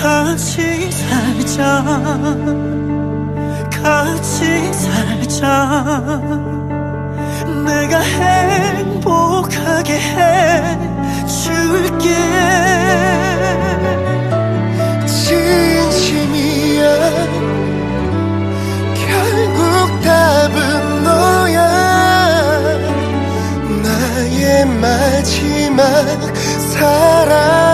같이 살자, 같이 살자. 내가 행복하게 해줄게. 진심이야. 결국 답은 너야. 나의 마지막 사랑.